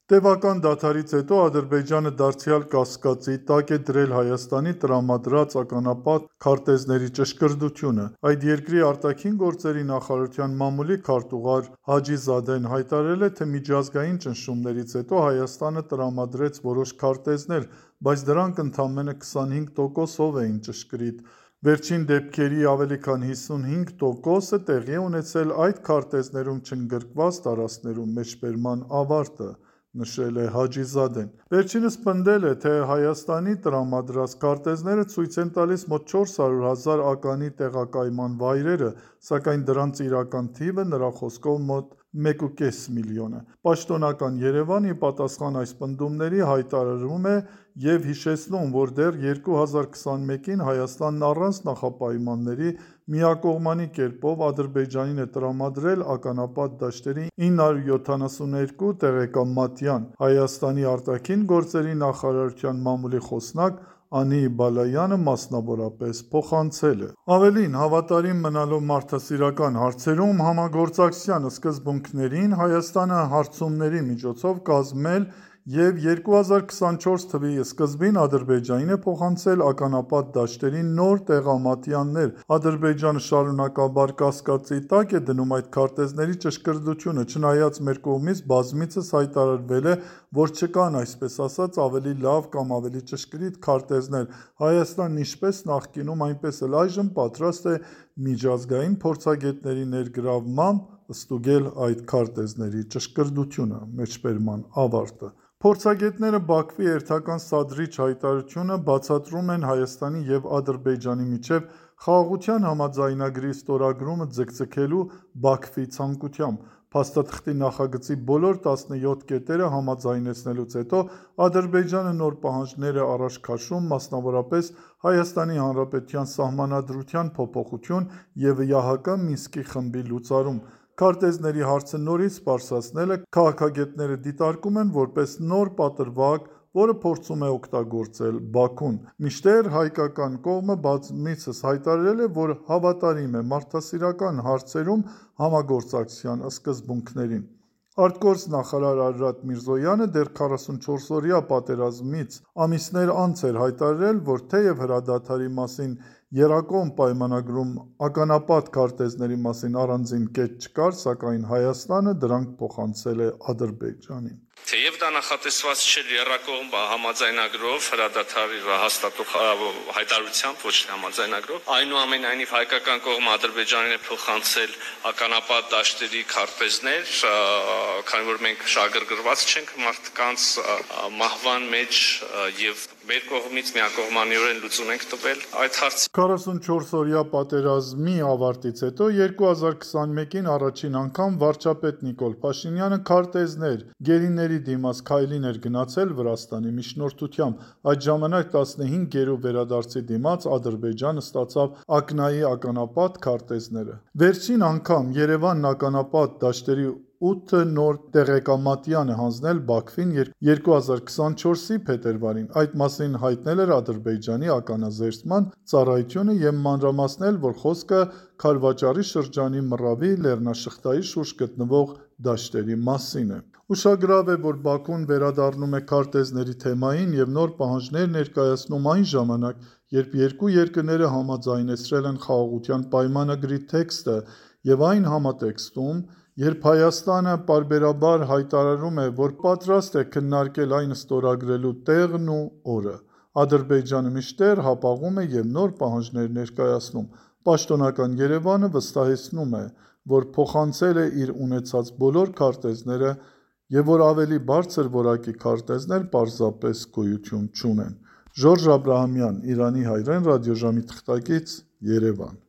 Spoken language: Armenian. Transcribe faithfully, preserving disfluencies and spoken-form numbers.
Տևական դադարից հետո Ադրբեջանը դարձյալ կասկածի տակ է դրել Հայաստանի տրամադրած ականապատ քարտեզների ճշգրտությունը։ Այդ երկրի արտաքին գործերի նախարարության մամուլի քարտուղար Հաջիզադեն հայտարարել է, թե միջազգային ճնշումներից հետո Հայաստանը տրամադրեց որոշ քարտեզներ, բայց դրանք ընդամենը քսանհինգ տոկոսով էին ճշգրիտ։ Վերջին դեպքերի ավելի քան հիսունհինգ տոկոսը տեղի է ունեցել այդ քարտեզներում չընդգրկված տարածքներում, մեջբերման ավարտը, նշել է Հաջիզադեն։ Վերջինս պնդել է, թե Հայաստանի տրամադրած քարտեզները ցույց են տալիս մոտ չորս հարյուր հազար ականի տեղակայման վայրերը, սակայն դրանց իրական թիվը նրա խոսքով մոտ մեկ ու կես միլիոն է։ Պաշտոնական Երևանը ի պատասխան այս պնդումների հայտարարում է և հիշեցնում, որ դեռ երկու հազար քսանմեկին Հայաստանն առանց նախապայմանների միակողմանի կերպով Ադրբեջանին է տրամադրել ականապատ դաշտերի ինը հարյուր յոթանասունութ երկու տեղեկամատյան։ Հայաստանի արտաքին գործերի նախարարության մամուլի խոսնակ Անի Բալայանը մասնավորապես փոխանցել է։ Ավելին, հավատարիմ մնալով մարդասիրական հարցերում համագործակցության սկզբունքներին, Հայաստանը հարցումների միջոցով կազմել և երկու հազար քսանչորս թվականի սկզբին Ադրբեջանին է փոխանցել ականապատ դաշտերի նոր տեղամատյաններ։ Ադրբեջանը շարունակաբար կասկածի տակ է դնում այդ քարտեզների ճշգրտությունը, չնայած մեր կողմից բազմիցս հայտարարվել է, որ չկան, այսպես ասած, ավելի լավ կամ ավելի ճշգրիտ քարտեզներ։ Հայաստանն ինչպես նախկինում, այնպես էլ այժմ պատրաստ է միջազգային փորձագետների ներգրավմամբ ստուգել այդ քարտեզների ճշգրտությունը, մեջբերման ավարտը։ Փորձագետները Բաքվի հերթական սադրիչ հայտարարությունը բացատրում են Հայաստանի և Ադրբեջանի միջև խաղաղության համաձայնագրի ստորագրումը ձգձգելու Բաքվի ցանկությամբ։ Փաստաթղթի նախագծի բոլոր տասնյոթ կետերը համաձայնեցնելուց հետո Ադրբեջանը նոր պահանջներ է առաջ քաշում, մասնավորապես Հայաստանի Հանրապետության Սահմանադրության փոփոխություն և ԵԱՀԿ Մինսկի խմբի լուծարում։ Քարտեզների հարցը նորից պարզացնելը քաղաքագետները դիտարկում են որպես նոր պատրվակ, որը փորձում է օգտագործել Բաքուն։ Մինչդեռ հայկական կողմը բազմիցս հայտարարել է, որ հավատարիմ է մարդասիրական հարցերում համագործակցության սկզբունքներին։ Արտգործնախարար Արարատ Միրզոյանը դեռ քառասունչորսօրյա պատերազմից ամիսներ անց էր հայտարարել, որ թեև հրադադարի մասին եռակողմ պայմանագրում ականապատ քարտեզների մասին առանձին կետ չկար, սակայն Հայաստանը դրանք փոխանցել է Ադրբեջանին։ Թեև դա նախատեսված չէր եռակողմ համաձայնագրով հրադադարի հաստատող հայտարարությամբ, ոչ թե համաձայնագրով, այնուամենայնիվ հայկական կողմը Ադրբեջանին է փոխանցել ականապատ դաշտերի քարտեզներ, քանի որ մենք շահագրգռված չենք մարդկանց մահվան մեջ և մեր կողմից միակողմանիորեն լուծում ենք տվել այդ հարցը։ քառասունչորսօրյա պատերազմի ավարտից հետո երկու հազար քսանմեկին առաջին անգամ վարչապետ Նիկոլ Փաշինյանը քարտեզներ, գերիների դիմաց քայլին էր գնացել Վրաստանի միջնորդությամբ։ Այդ ժամանակ տասնհինգ գերու վերադարձի դիմաց Ադրբեջանը ստացավ ակնայի ականապատ քարտեզները։ Վերջին անգամ Երևանն ականապատ դաշտերի ութ նոր տեղեկամատյան է հանձնել Բաքվին երկու հազար քսանչորսի փետրվարին։ Այդ մասին հայտնել էր Ադրբեջանի ականազերծման ծառայությունը և մանրամասնել, որ խոսքը Քարվաճառի շրջանի Մռավի լեռնաշղթայի շուրջ գտնվող դաշտերի մասին է։ Ուշագրավ է, որ Բաքուն վերադառնում է քարտեզների թեմային և նոր պահանջներ ներկայացնում այն ժամանակ, երբ երկու երկրները համաձայնեցրել են Խաղաղության պայմանագրի տեքստը և այն համատեքստում, երբ Հայաստանը պարբերաբար հայտարարում է, որ պատրաստ է քննարկել այն ստորագրելու տեղն ու օրը։ Ադրբեջանը մինչդեռ հապաղում է և նոր պահանջներ ներկայացնում։ Պաշտոնական Երևանը վստահեցնում է, որ փոխանցել է իր ունեցած բոլոր քարտեզները և որ ավելի բարձր որակի քարտեզներ պարզապես գոյություն չունեն։ Ժորժ Աբրահամյան, Իրանի հայրեն, ռադիոժամի թղթակից, Երևան։